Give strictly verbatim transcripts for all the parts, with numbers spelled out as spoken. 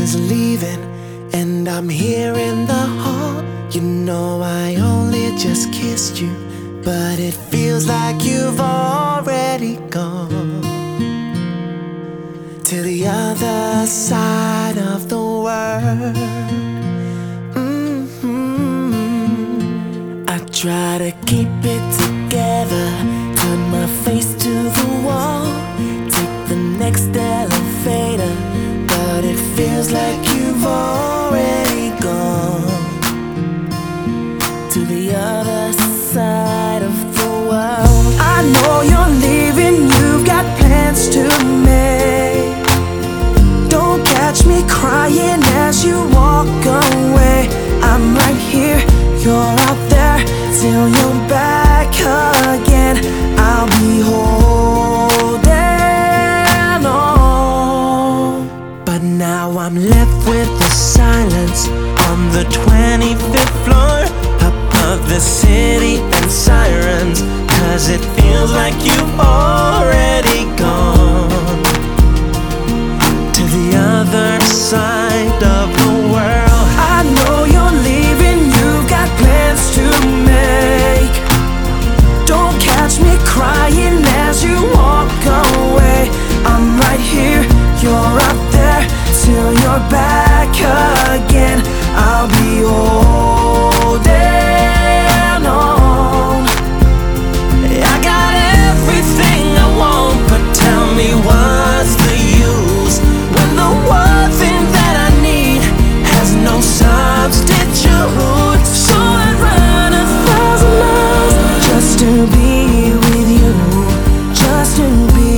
is leaving, and I'm here in the hall. You know I only just kissed you, but it feels like you've already gone to the other side of the world. Mm-hmm. I try to keep it together, turn my face to the wall, take the next elevator, but it feels like you've already gone to the other side of the world. I know you're leaving, you've got plans to make. Don't catch me crying as you walk away. I'm right here, you're out there, till you're back again. I'll be holding on, but now I'm left with the silence on the twenty-fifth floor, above the city and sirens, 'cause it feels like you've already gone to the other side of the world. I know you're leaving, you've got plans to make. Don't catch me crying as you walk away. I'm right here, you're out there, till you're back again. I'll be holding on. I got everything I want, but tell me what's the use when the one thing that I need has no substitute. So I'd run a thousand miles just to be with you, just to be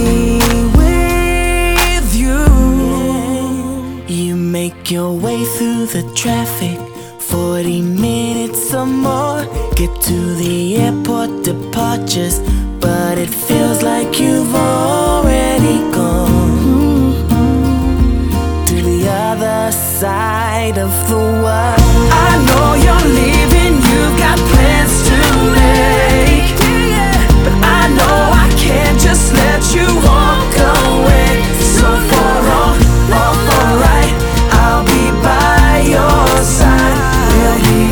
with you. You make your way through the traffic, forty minutes or more, get to the airport departures, but it feels like you've already gone to the other side of the world. I know you're leaving, you've got plans to make, but I know I can't just let you walk away. So for all, all for right, I'll be by your side. We'll be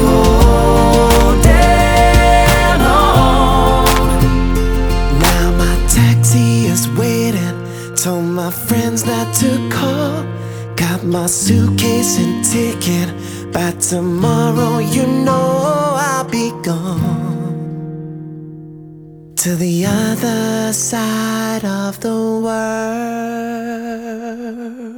holding on. Now my taxi is waiting, told my friends not to call, got my suitcase and ticket. By tomorrow, you know I'll be gone to the other side of the world.